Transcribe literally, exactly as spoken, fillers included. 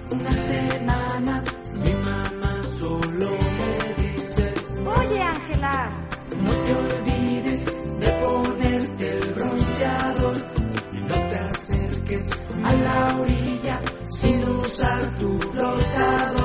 una semana mi mamá solo me dice: oye, Ángela, no te olvides de ponerte el bronceador y no te acerques a la orilla sin usar tu flotador.